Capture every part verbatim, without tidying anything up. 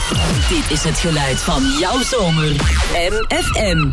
Dit is het geluid van jouw zomer. M F M.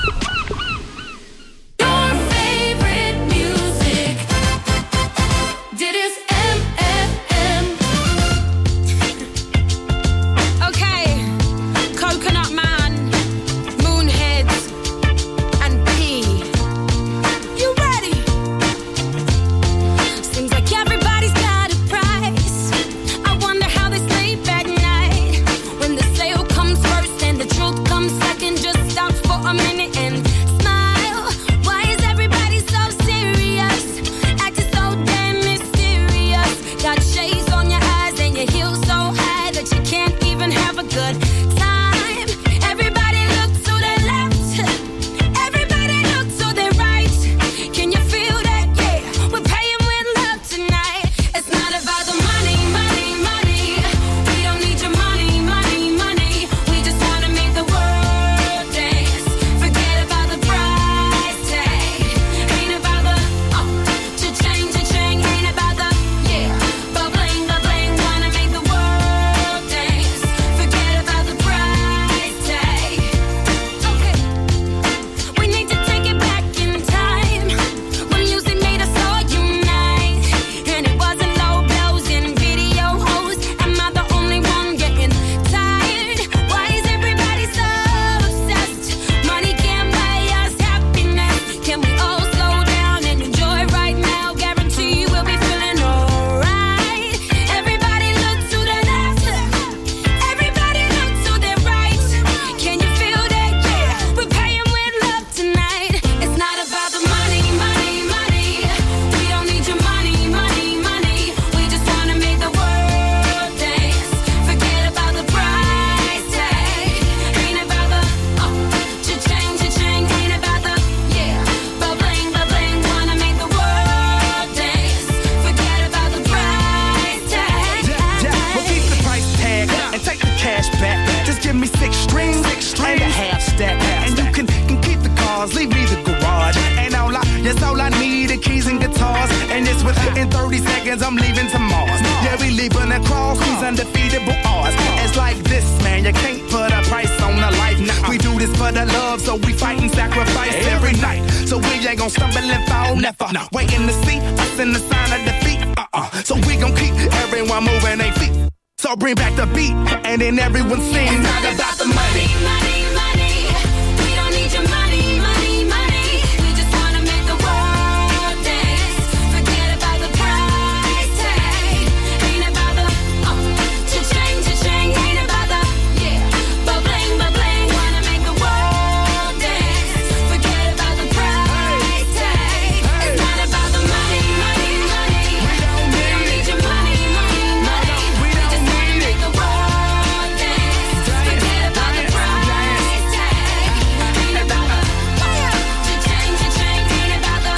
Bring back the beat, and then everyone sings. It's not about the money, money, money. We don't need your money, money, money. We just wanna make the world dance. Forget about the price tag. Ain't about the uh, cha-ching, cha-ching. Ain't about the yeah, but bling, but bling. Wanna make the world dance. Forget about the price tag. It's not about the money, money, money. We don't need your money, money, money. We just the world dance. Forget about the price tag. Ain't about the cha-ching, cha-ching. Ain't about the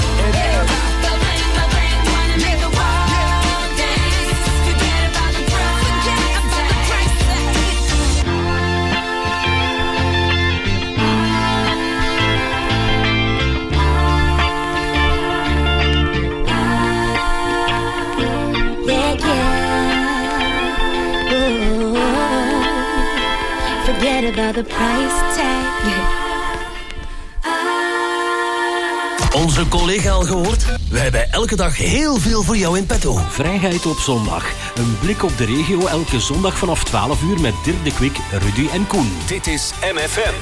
but bling, but bling. Wanna make the world dance. Forget about the price tag. Yeah, yeah. Ooh. Forget about the price tag. Onze collega al gehoord? We hebben elke dag heel veel voor jou in petto. Vrijheid op zondag. Een blik op de regio elke zondag vanaf twaalf uur met Dirk de Kwik, Rudy en Koen. Dit is M F M.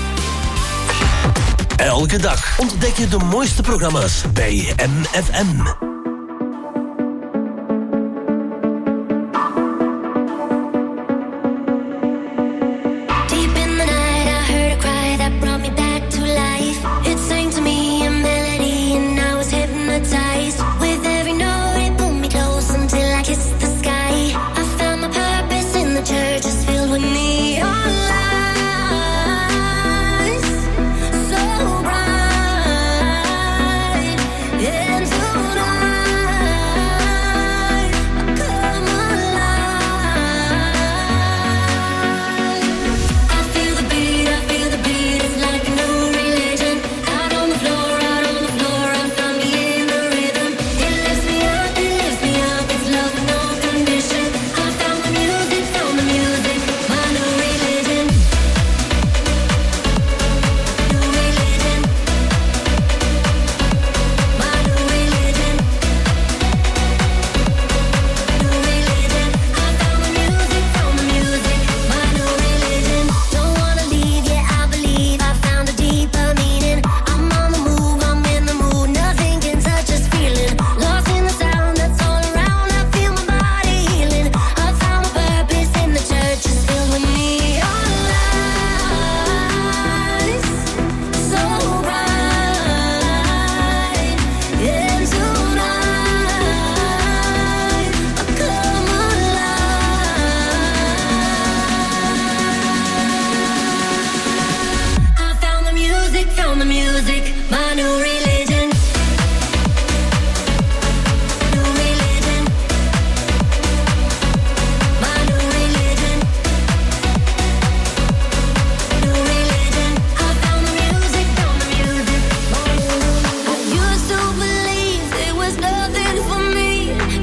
Elke dag ontdek je de mooiste programma's bij M F M. So bright into the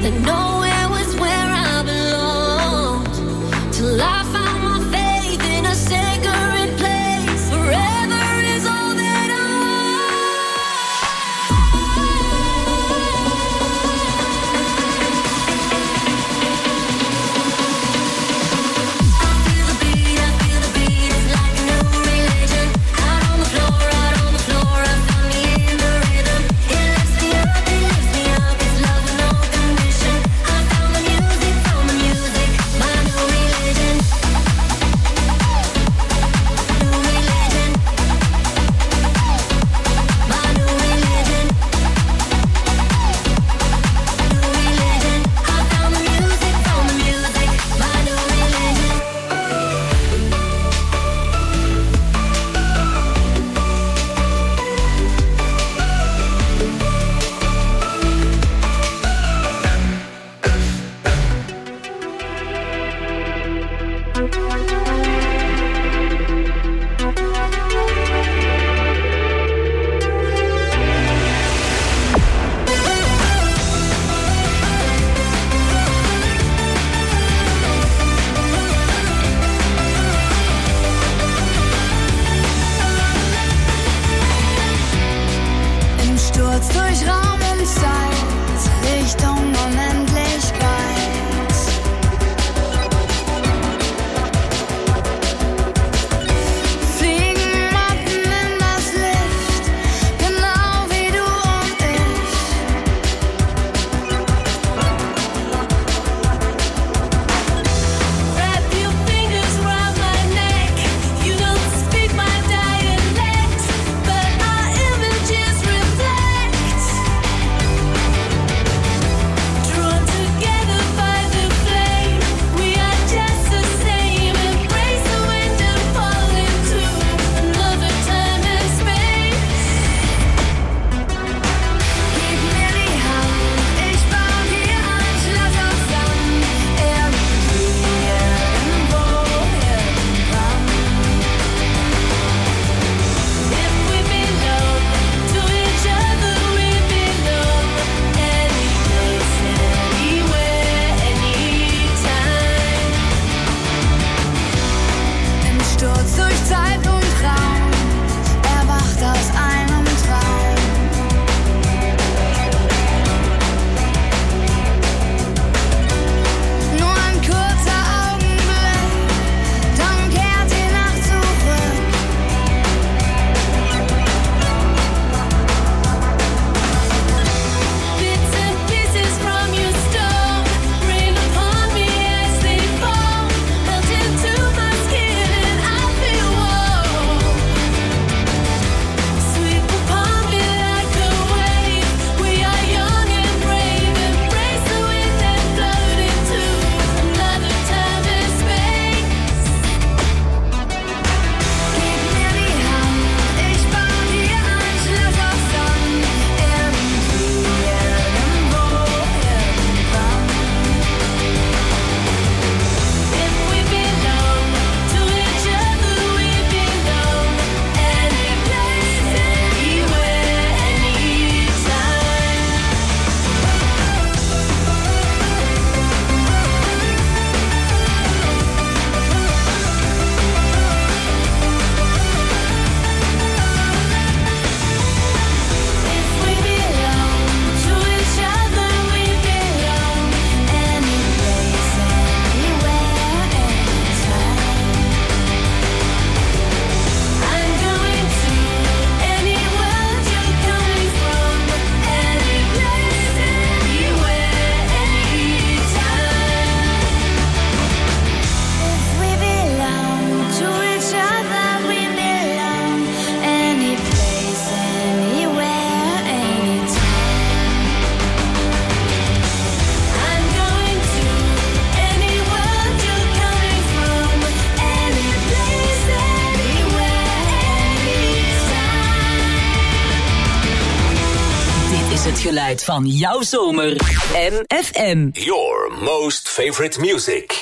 het geluid van jouw zomer. M F M. Your most favorite music.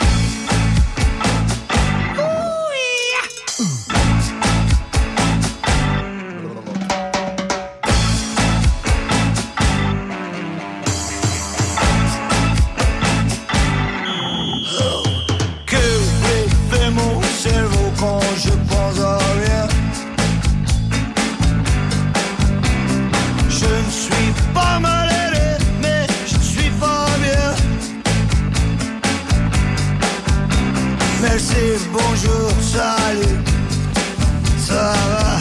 dire bonjour, salut, ça va.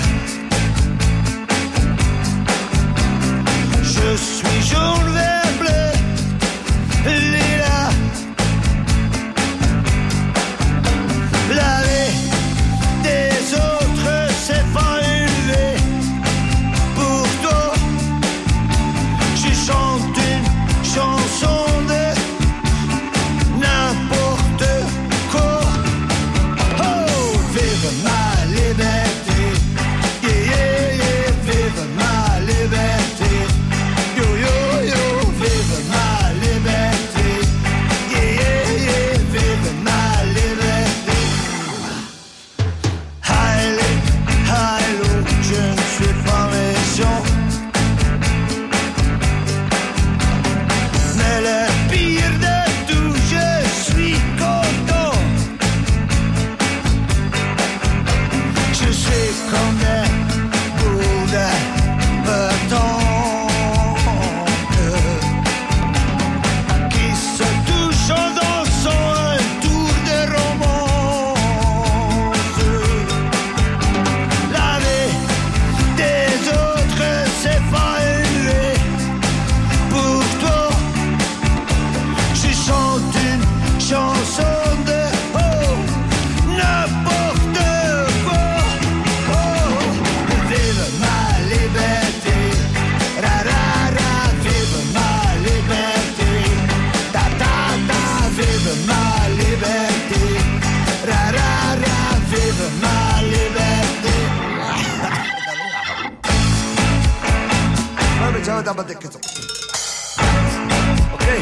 Je suis jaune, vert, bleu, lilas. La vie des autres, c'est pas une vie. Pour toi, je chante une chanson de n'importe quoi. Oh, vive ma liberté, yeah, yeah, yeah, vive ma liberté. Yo, yo, yo, vive ma liberté, yeah, yeah, yeah, vive ma liberté. Haile, hailo, je ne suis pas méchant. Mais le pire de tout, je suis content. Je suis comme des bouts de pétanque qui se touchent en dansant un tour de romance. La vie des autres, c'est pas une vie. Pour toi, je chante une chanson de oh, n'importe quoi. Oh, vive ma liberté, ra ra ra, vive ma liberté, ta ta ta, vive ma liberté, ra ra ra, vive ma liberté. Ma ciao da battecchio. Ok.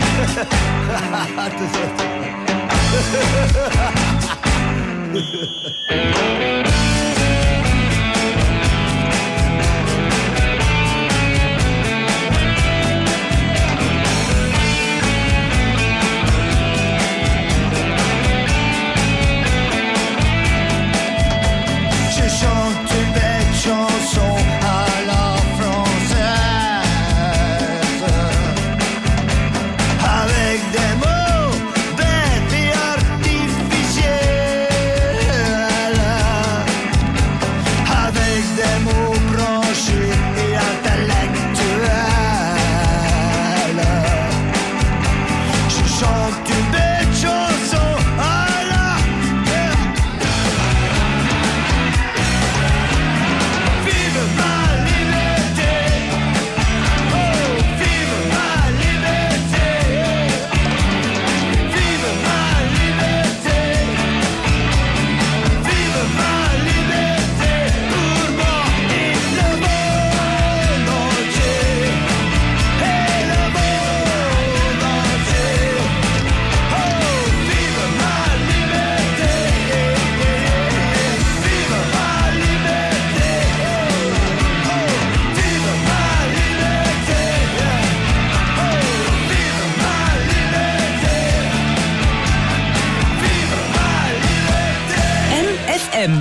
Je chante une belle chanson à la française, avec des mots bêtes et artificiels, avec des mots branchés et intellectuels. Je chante une belle chanson à la vive ma liberté, oh, vive ma liberté, vive ma liberté, vive ma liberté pour moi et le monde entier, et le monde entier. Oh, vive ma liberté, vive ma liberté, oh, vive ma liberté, oh, vive ma liberté, vive ma liberté. M F M.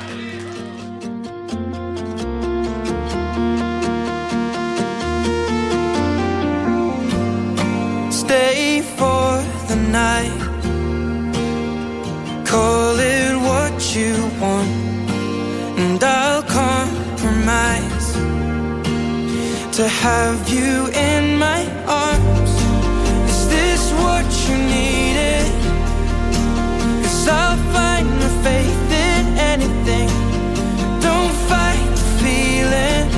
Stay for the night. Call it what you want, and I'll compromise to have you in my arms. Is this what you needed? 'Cause I'll find the faith in anything. Don't fight the feeling.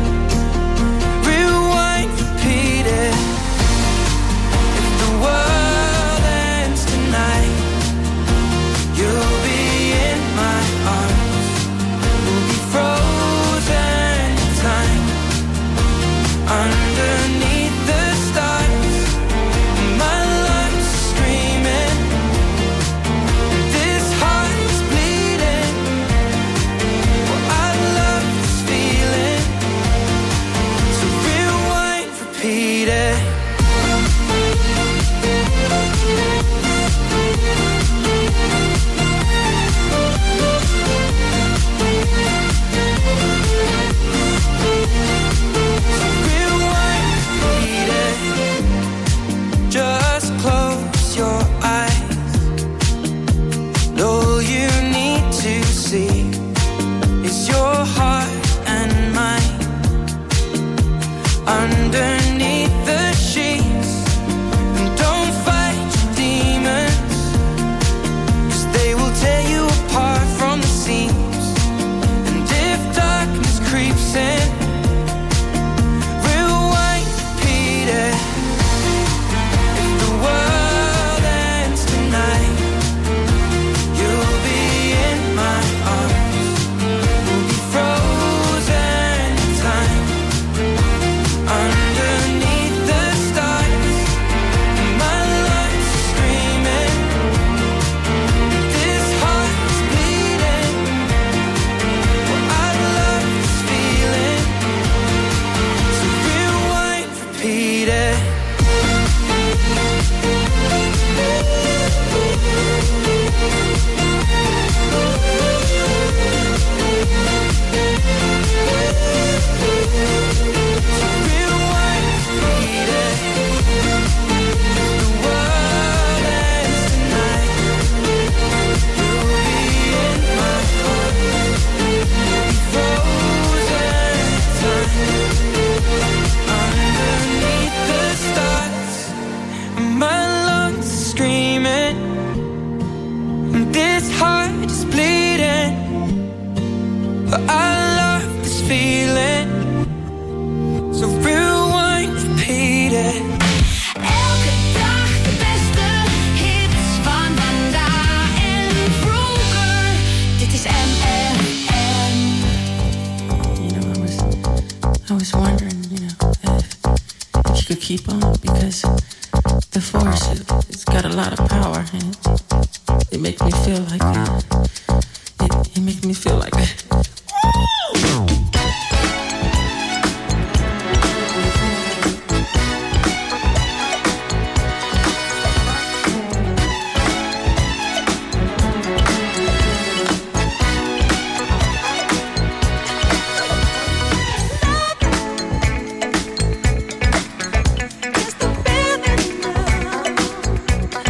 Rewind, repeat it. If the world ends tonight, you'll be in my arms. We'll be frozen in time underneath the keep on because the force, it, it's got a lot of power and it makes me feel like it, it, it makes me feel like it.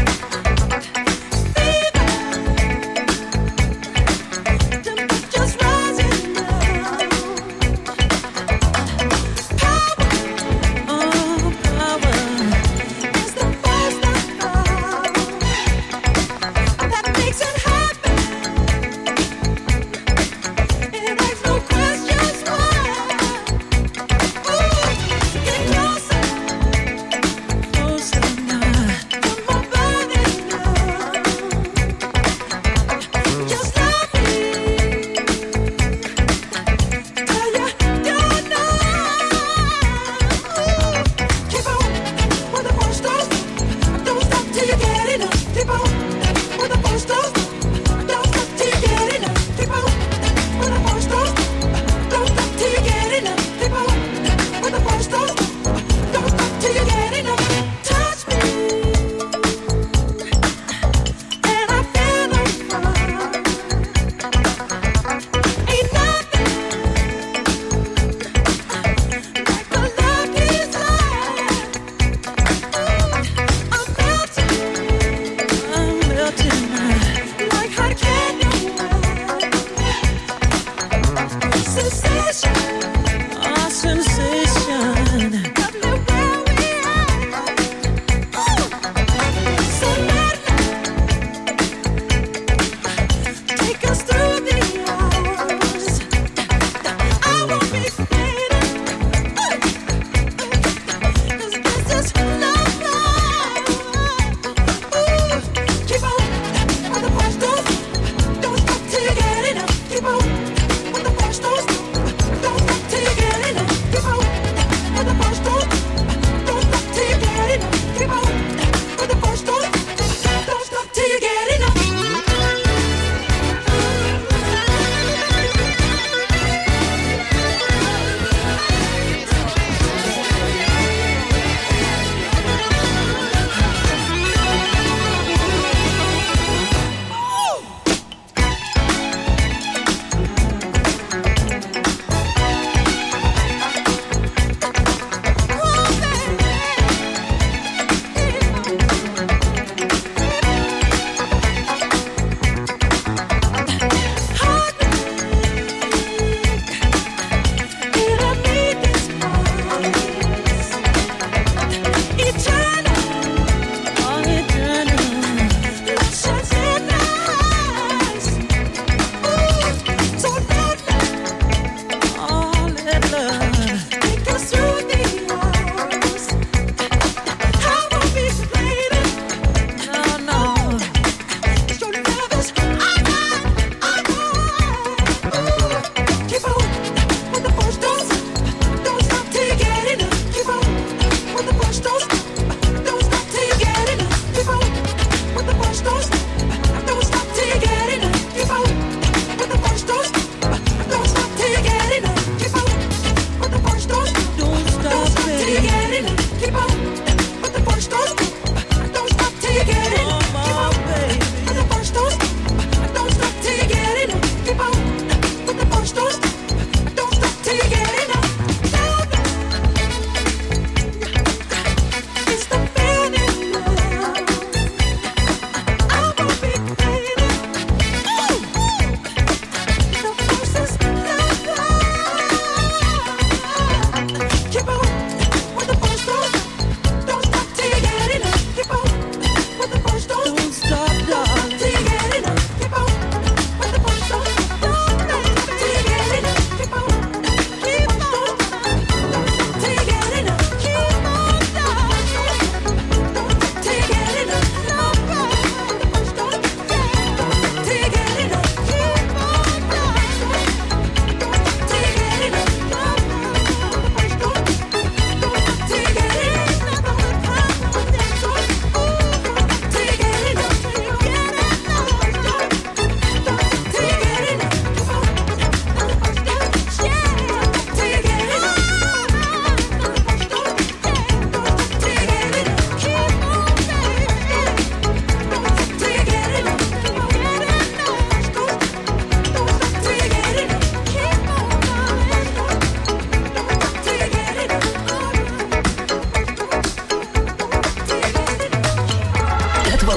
Just right.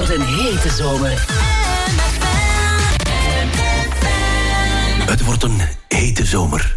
wordt een hete zomer. Het wordt een hete zomer.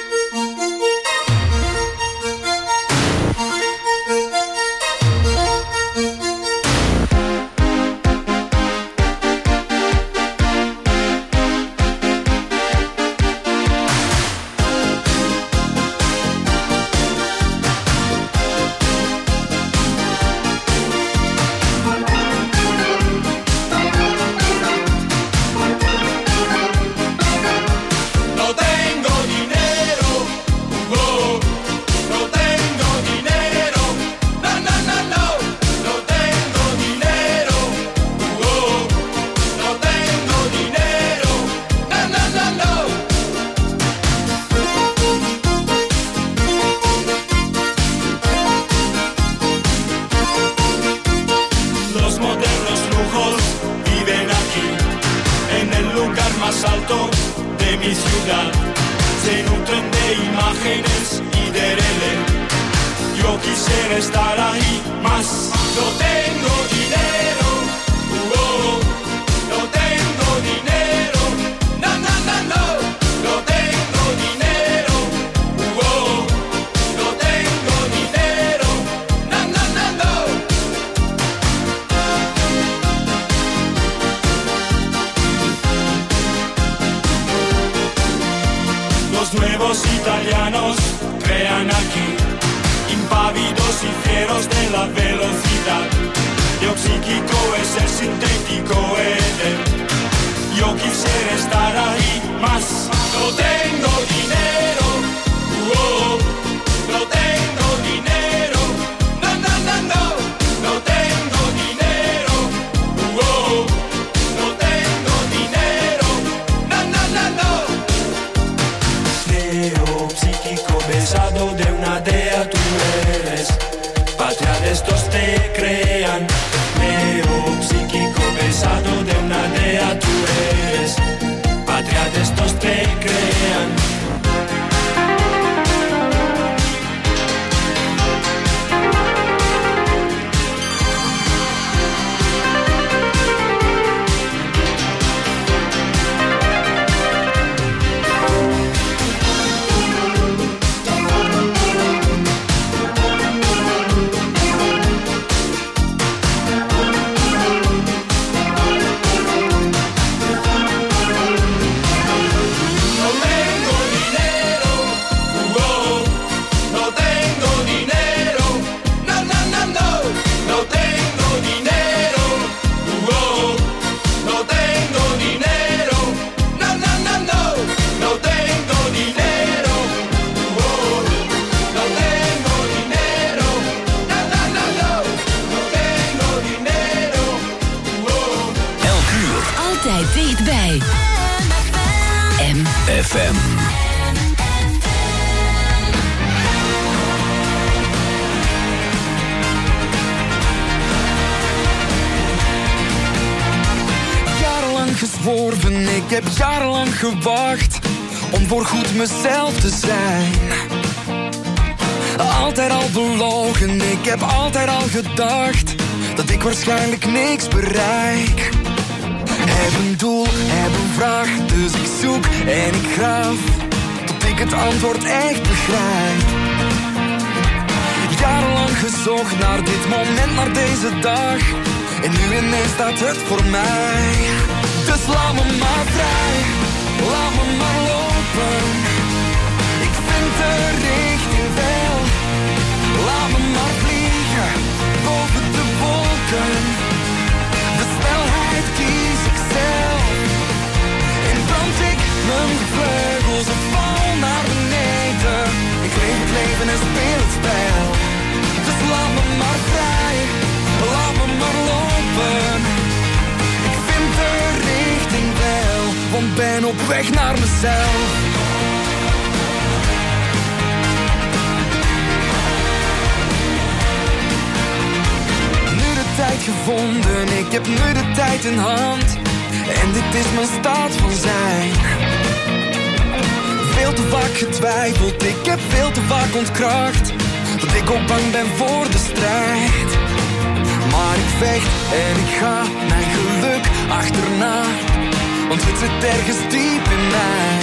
Gewacht om voorgoed mezelf te zijn. Altijd al belogen, ik heb altijd al gedacht dat ik waarschijnlijk niks bereik. Heb een doel, heb een vraag, dus ik zoek en ik graaf tot ik het antwoord echt begrijp. Jarenlang gezocht naar dit moment, naar deze dag, en nu ineens staat het voor mij. Dus laat me maar vrij, laat me maar lopen. Ik vind de richting wel. Laat me maar vliegen, boven de wolken. De snelheid kies ik zelf. En brand ik mijn vleugels en val naar beneden. Ik leef het leven en speel het spel. Dus laat me maar vrij, laat me maar lopen. Ik vind de richting wel, want ben op weg naar mezelf. Nu de tijd gevonden, ik heb nu de tijd in hand. En dit is mijn staat van zijn. Veel te vaak getwijfeld, ik heb veel te vaak ontkracht dat ik ook bang ben voor de strijd. Maar ik gevecht en ik ga mijn geluk achterna, want het zit ergens diep in mij.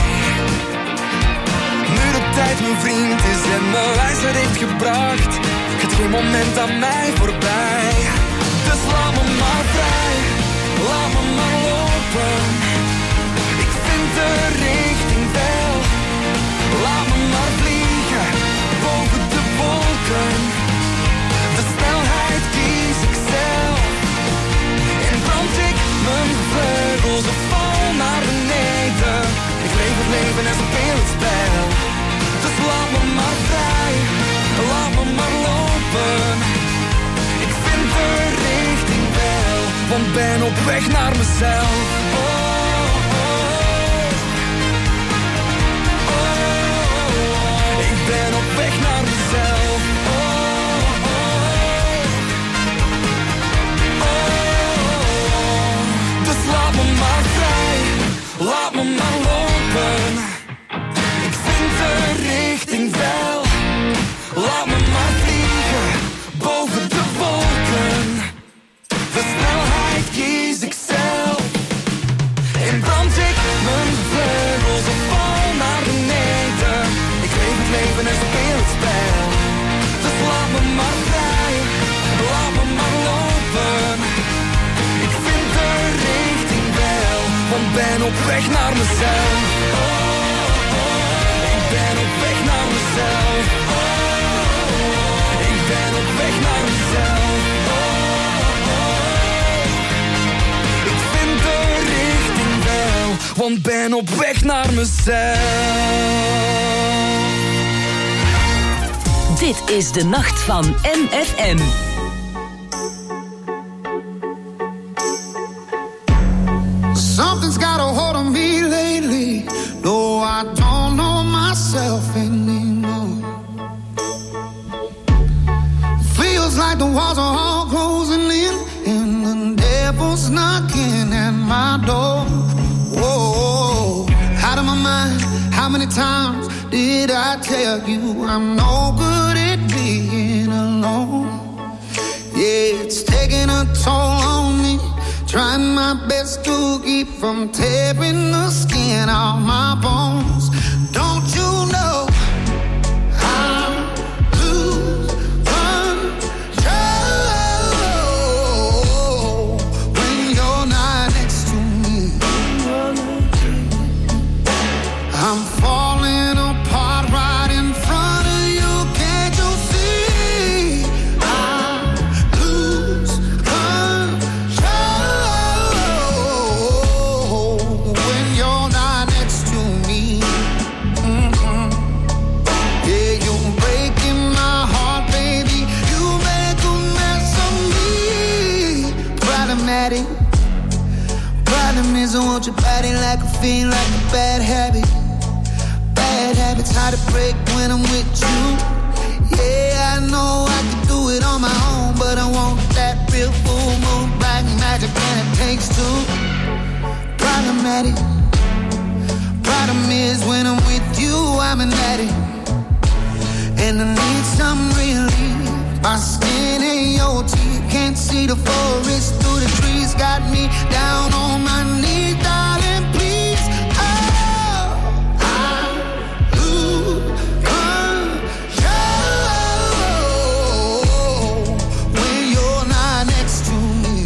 Nu de tijd mijn vriend is en me wijsheid heeft gebracht, gaat geen moment aan mij voorbij. Dus laat me maar vrij, laat me maar lopen. Ik vind de richting wel. Laat me maar vliegen, boven de wolken. De snelheid kies ik zelf. En brand ik mijn vleugels of val naar beneden. Ik leef het leven en speel het spel. Dus laat me maar vrij, laat me maar lopen. Ik vind de richting wel, want ben op weg naar mezelf. Oh, oh, oh, oh. Ik ben op weg naar mezelf. Oh, oh, oh. Dus laat me maar vrij, laat me maar lopen. Ik vind de richting wel. Laat me maar vliegen, boven de wolken. De snelheid kies ik zelf. En brand ik mijn vleugels of val naar beneden. Ik leef het leven en speel het spel. Dus laat me maar vrij, laat me maar lopen. Ik vind de richting wel, want ben op weg naar mezelf. Oh, oh, ik ben op weg naar mezelf. Oh, oh, ik ben op weg naar mezelf. Oh, oh, ik vind de richting wel, want ben op weg naar mezelf. Dit is de nacht van M F M. Something's got a hold on me lately. No, I don't know myself anymore. Feels like the walls are all closing in, and the devil's knocking at my door. Whoa, out of my mind. How many times did I tell you I'm no good at being alone? Yeah, it's taking a toll on me. Trying my best to keep from tearing the skin off my bones. Don't you know I lose control when you're not next to me? I'm falling apart right in front of you. Can't you see? I lose control when you're not next to me. Mm-hmm. Yeah, you're breaking my heart, baby. You make a mess of me. Problematic. Problem is I want your body like a fiend, like a bad habit. Bad habits hard to break when I'm with you. Yeah, I know I can do it on my own, but I want that real full moon, black magic, and it takes two. Problematic. Problem is when I'm with you, I'm an addict, and I need some relief. My skin and your teeth, can't see the forest through the trees. Got me down on my knees, darling, please. Oh, I lose control when you're not next to me.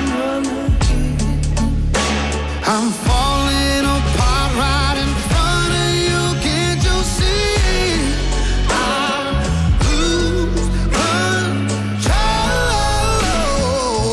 I'm falling apart right in front of you. Can't you see? I lose control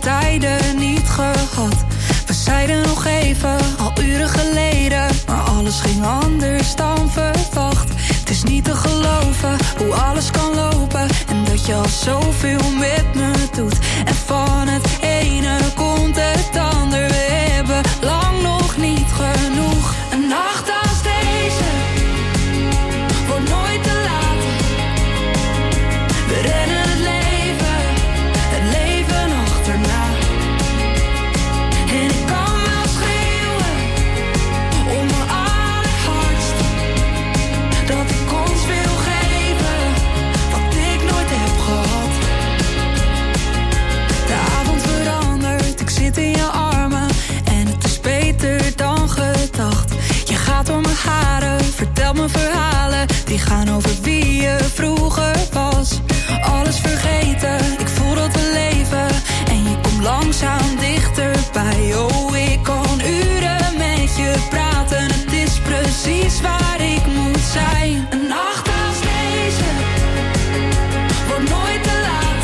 tijden niet gehad. We zeiden nog even, al uren geleden, maar alles ging anders dan verwacht. Het is niet te geloven hoe alles kan lopen en dat je al zoveel met me doet. En van het ene komt het ander, we hebben lang nog niet genoeg. Een nacht als deze wordt nooit te laat. We rennen het leven, het leven achterna. En ik kan wel schreeuwen om mijn allerhardst, dat ik ons wil geven wat ik nooit heb gehad. De avond verandert, ik zit in je armen en het is beter dan gedacht. Je gaat door mijn haren, vertelt me verhalen die gaan over wie je vroeger was. Alles vergeten, ik voel dat we leven en je komt langzaam dichterbij. Oh, ik kan uren met je praten, het is precies waar ik moet zijn. Een nacht als deze wordt nooit te laat.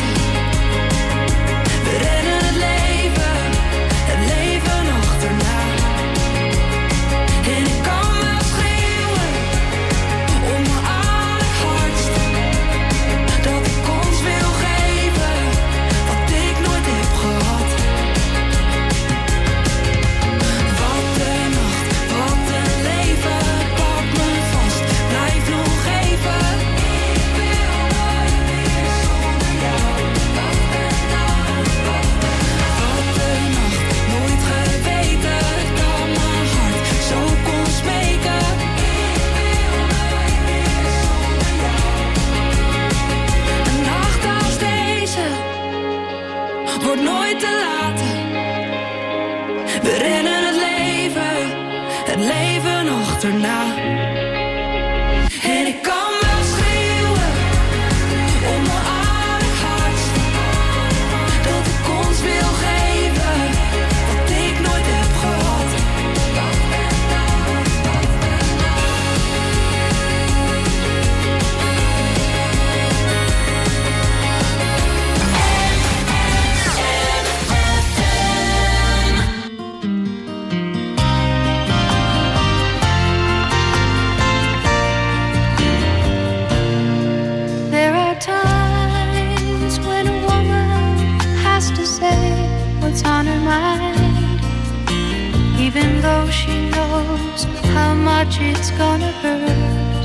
We rennen het leven, het leven achterna. En ik kan wel schreeuwen om mijn allerhardst, dat ik ons wil geven wat ik nooit heb gehad. Wat een nacht, wat een leven, pak me vast, blijf nog even. Ik wil nooit meer zonder jou. Wat een nacht, wat een nacht, nooit geweten dat mijn hart zo kon smeken. Ik wil nooit meer zonder jou. Een nacht als deze wordt nooit te laten. We rennen het leven, het leven achterna. En ik kan wel schreeuwen om mijn allerhardst, dat ik ons wil geven wat ik nooit heb gehad. There are times when a woman has to say what's on her mind, even though she knows how much it's gonna hurt.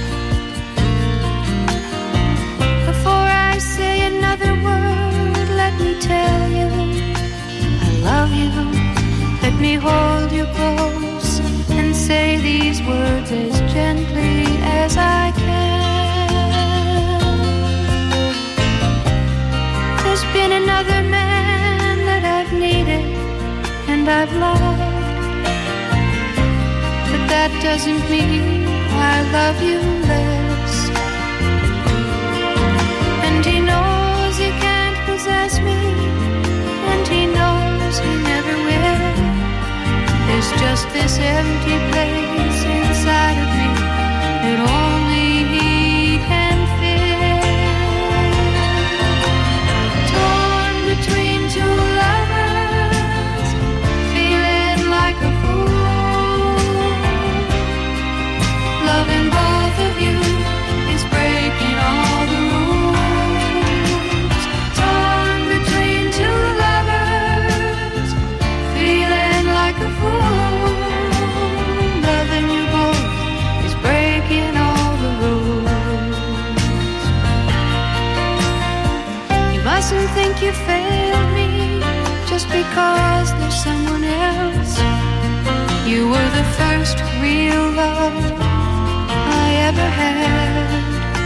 Before I say another word, let me tell you I love you. Let me hold you close and say these words as gently as I can. There's been another man that I've needed and I've loved, but that doesn't mean I love you less. And he knows he can't possess me, and he knows he never will. There's just this empty place inside of me that only he can fill. Torn between two lovers, feeling like a fool. Loving both of you is breaking all the rules. Torn between two lovers, feeling like a fool. Loving you both is breaking all the rules. You mustn't think you failed me just because there's someone else. You were the first real love I ever had.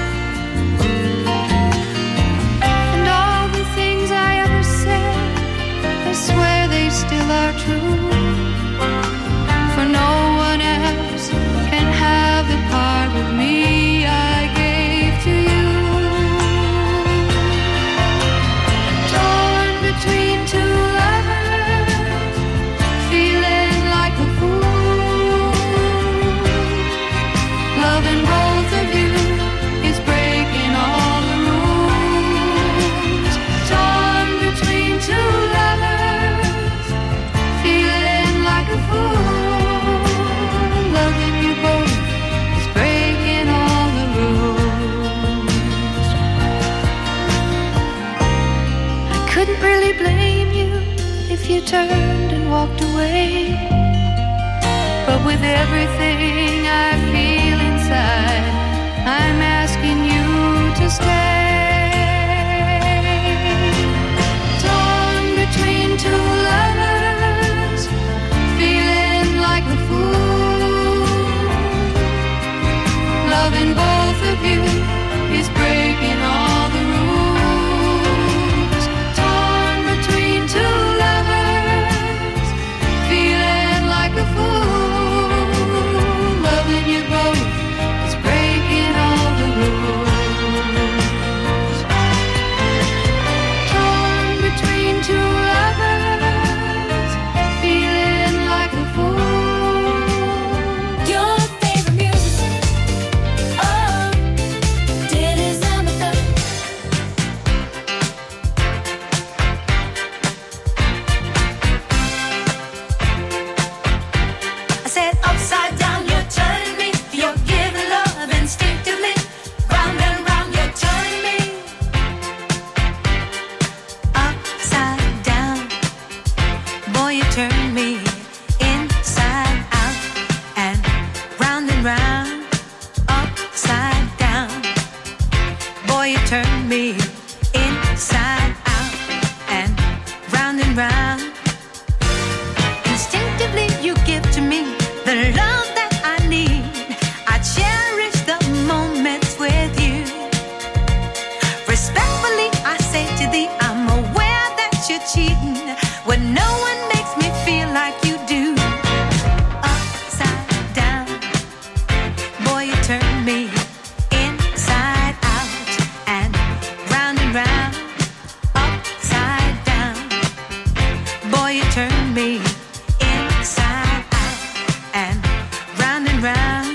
And all the things I ever said, I swear they still are true. For no one else can have the part of me I gave to you. Torn between two lovers, feeling like a fool. Loving both of you is breaking all the rules. Torn between two lovers, if you turned and walked away. But with everything I feel inside, I'm asking you to stay. Torn between two lovers, feeling like a fool. Loving both of you is breaking all the rules. Torn between two lovers, feeling like a fool. Loving you both is breaking all the rules. Torn between two lovers, feeling like a fool. Your favorite music, oh, did is number thirty. I said upside down, you're turning me. You're giving love instinctively. Round and round, you're turning me. Upside down, boy, you turn me inside out and round and round. Upside down, boy, you turn me inside out and round and round. Instinctively you give to me the love that I need. I cherish the moments with you. Respectfully I say to thee, I'm aware that you're cheating when no one makes me feel like you do. Upside down, boy, you turn me inside out and round and round. Upside down, boy, you turn me inside out and round and round.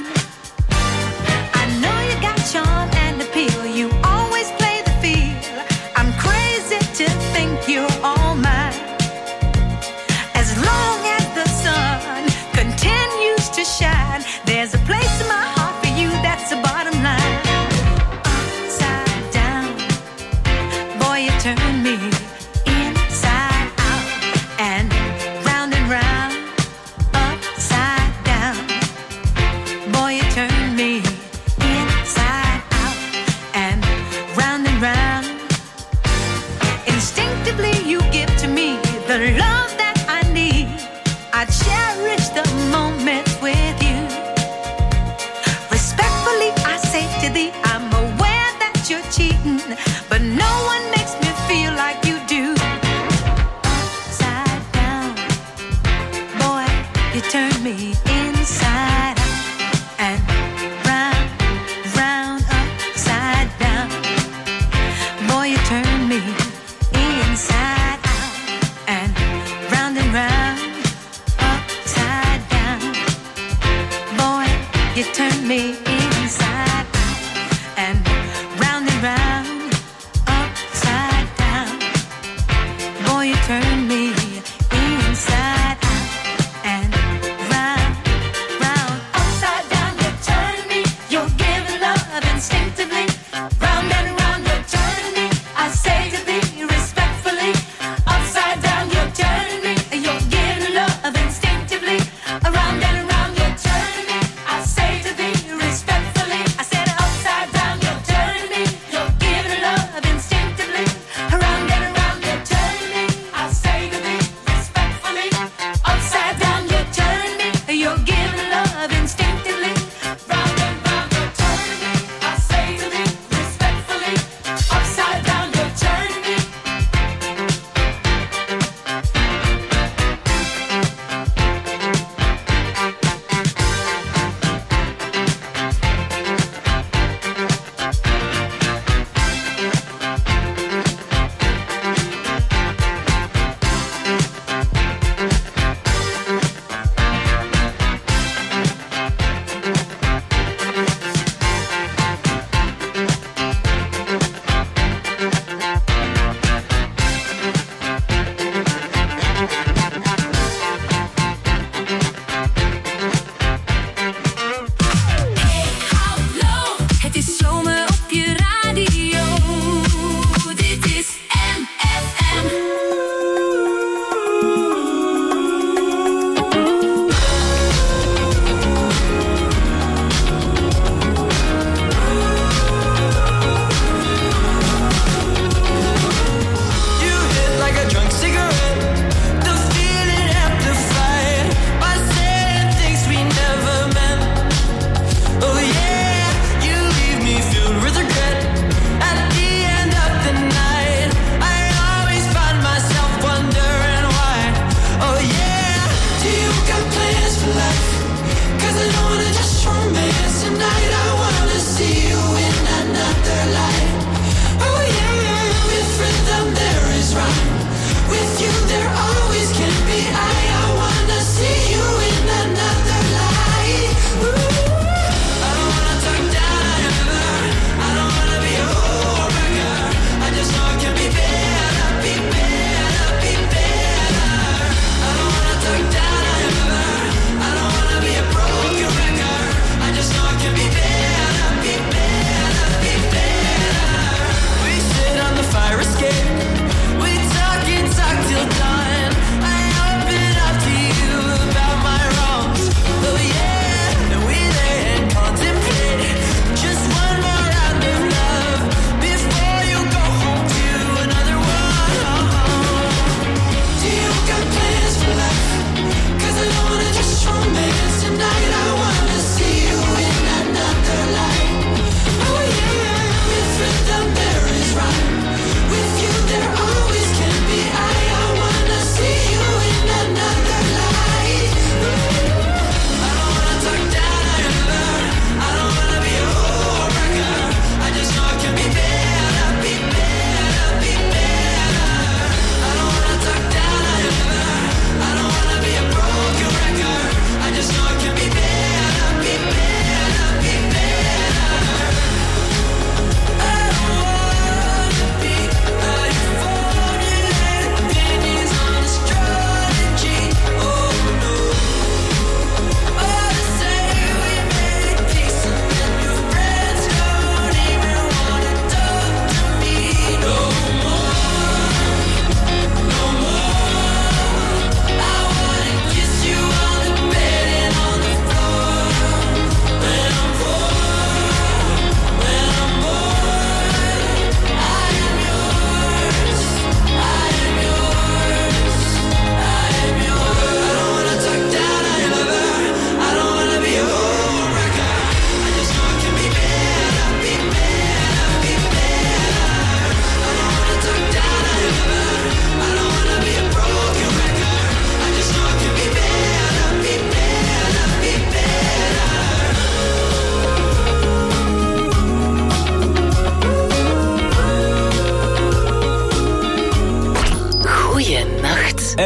I know you got charm and appeal. You always play the field. I'm crazy to think you're all mine. As long as the sun continues to shine, there's a place in my heart for you. That's the bottom line. Upside down, boy, you turn me inside out and round and round. Upside down, boy, you turn me inside out and round and round. Instinctively you give to me the love that I need. I cherish the moments with you. Respectfully I say to thee, I'm aware that you're cheating, but no one makes me feel like you do. Upside down, boy, you turn me inside out and round, round, upside down. Boy, you turn me inside out and round and round. Upside down, boy, you turn me inside out and round and round. Upside down, boy, you turn me inside out and round, round. Upside down, you turn me. You're giving love instinctively. Round and round, you're turning me. I say to thee respectfully. Upside down, you're turning me. You're giving love instinctively. Around and around, you're turning me. I say to thee respectfully.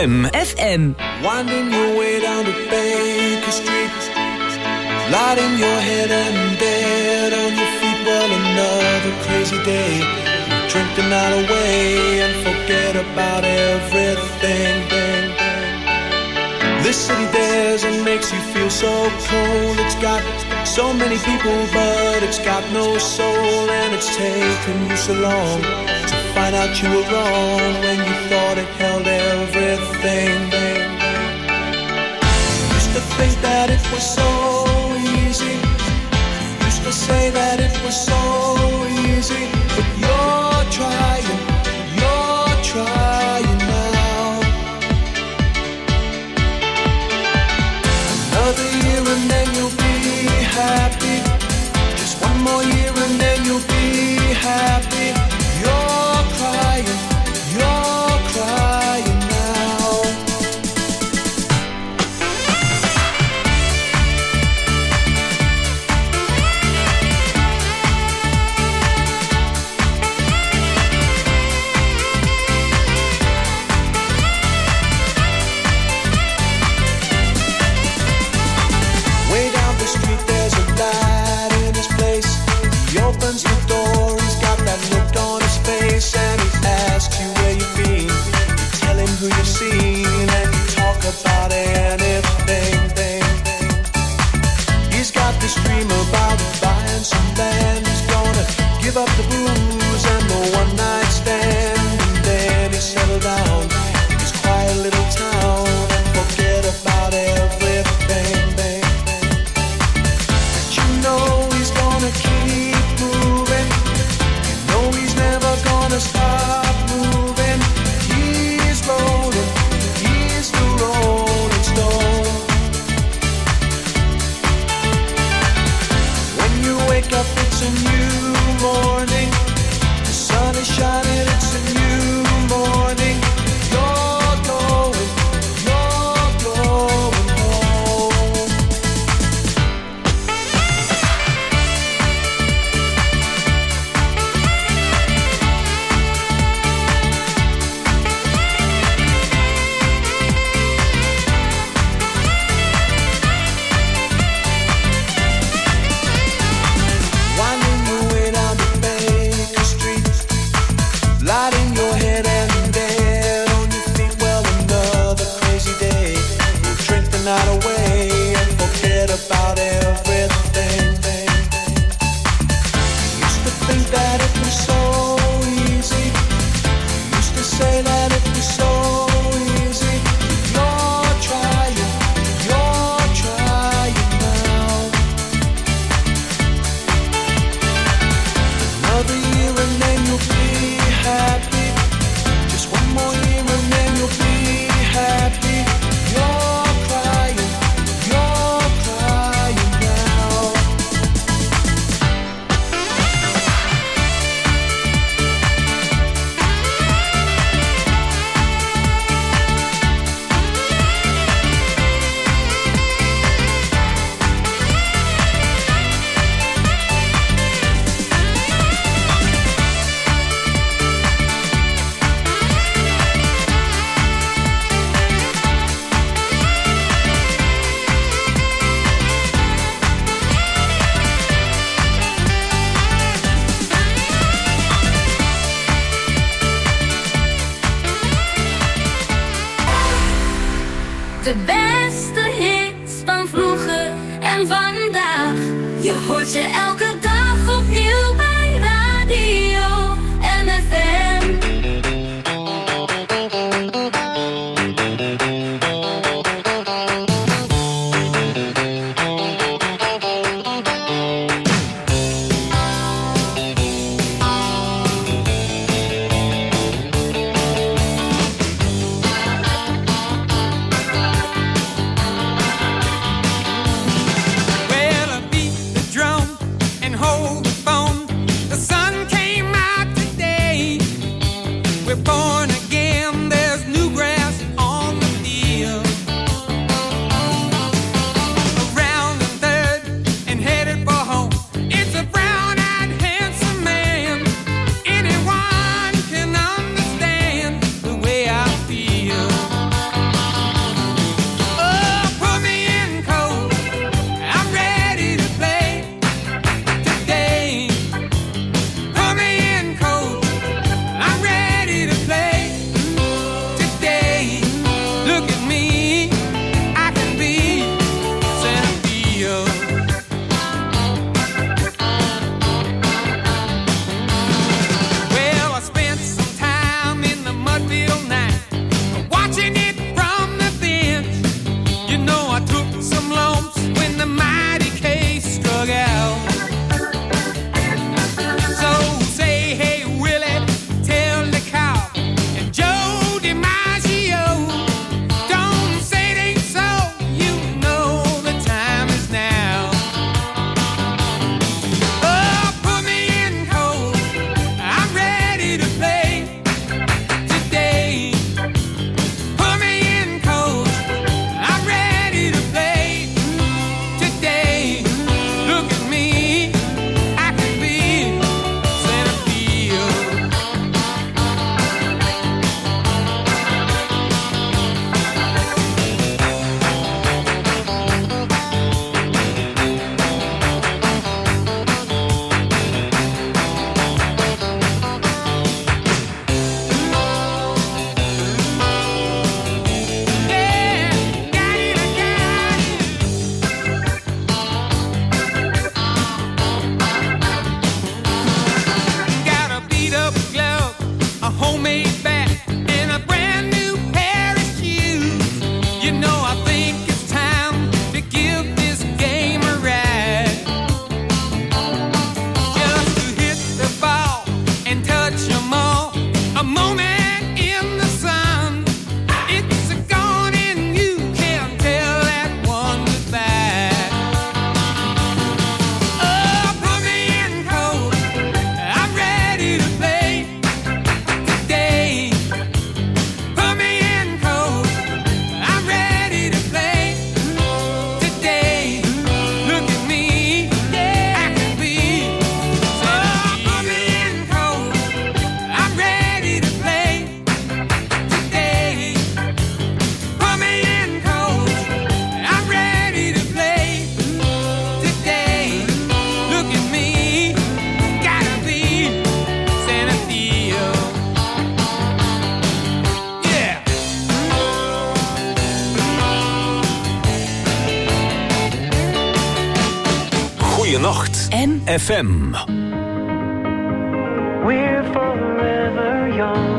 M F M. Winding your way down to Baker Street, lighting your head and dead on your feet. Well, another crazy day. Drink the night away and forget about everything. This city dares and makes you feel so cold. It's got so many people, but it's got no soul. And it's taken you so long to find out you were wrong when you thought it held everything. Used to think that it was so easy. Used to say that it was so easy. But you're trying, you're trying now. Another year and then you'll be happy. Just one more year and then you'll be happy. You're crying, you're crying now. Way down the street there's a light in his place. He opens the door, he's got that look on his face, and he asks you where you've been. You tell him who you've seen, and you talk about anything. He's got this dream about buying some land. He's gonna give up the booze and the one night stand, and then he settle down in his quiet little town and forget about everything. But you know he's gonna keep moving. You know he's never gonna stop moving. He's rolling, he's the rolling stone. When you wake up, it's a new morning. The sun is shining, it's a new morning. You're going, you're going home. Winding your way down to Baker Street, lighting your head and dead on your feet. Well, another crazy day. We'll drink the night away and forget about everything. Used to think that it was so easy. Used to say that it was so easy. You're trying, you're trying now. Another year and then you'll be happy. Just one more year and then you'll be happy. You're crying, you're crying now. De beste hits van vroeger en vandaag. Je hoort ze elke dag opnieuw bij Radio M F M. Well, I beat the drum and hold the phone. The sun came out. me, I can be center field. Well, I spent some time in the Mudfield night, watching it from the bench. You know, I took some lumps when the mighty case struck out. So say, hey, Willie, tell the cow and Joe DiMaggio, don't say it ain't so, you know the time is now. Oh, put me in cold, I'm ready to play today. Put me in cold, I'm ready to play today. Look at me, I can be center field. Yeah, got it, I got it. Got a beat up glove, a homemade bat, and a brand new pair of shoes. You know, I think it's time to give this game a ride. Just to hit the ball and touch 'em all. A moment in the sun. It's a gone and you can't tell that one goodbye. Oh, put me in cold, I'm ready to play today. Put me in cold, I'm ready to play today. Look at me, I can be. Oh, put me in cold, I'm ready to play today. Put me in cold, I'm ready to play today. Look at me, gotta be center field. Yeah. Goeienacht, M. F M. We're forever young.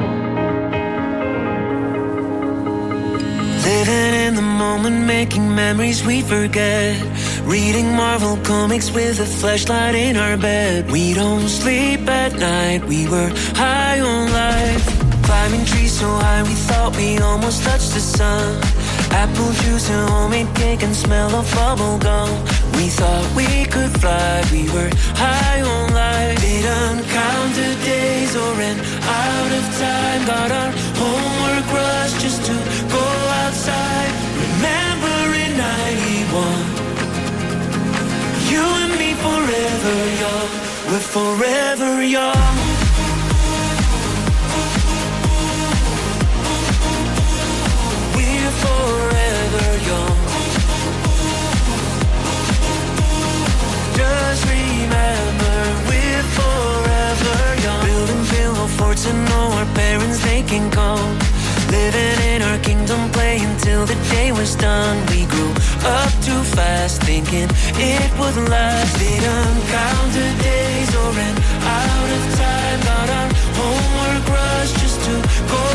Living in the moment, making memories we forget. Reading Marvel comics with a flashlight in our bed. We don't sleep at night, we were high on life. Climbing trees so high we thought we almost touched the sun. Apple juice and homemade cake and smell of bubble gum. We thought we could fly, we were high on life. Didn't count the days or ran out of time. Got our homework rush just to go outside. Remember in ninety-one, you and me forever young. We're forever young. We're forever young. Just remember, we're forever young. Building pillow forts and know our parents they can come. Living in our kingdom, playing till the day was done. We grew up too fast, thinking it would last. Didn't count the days or ran out of time. Got our homework rush just to go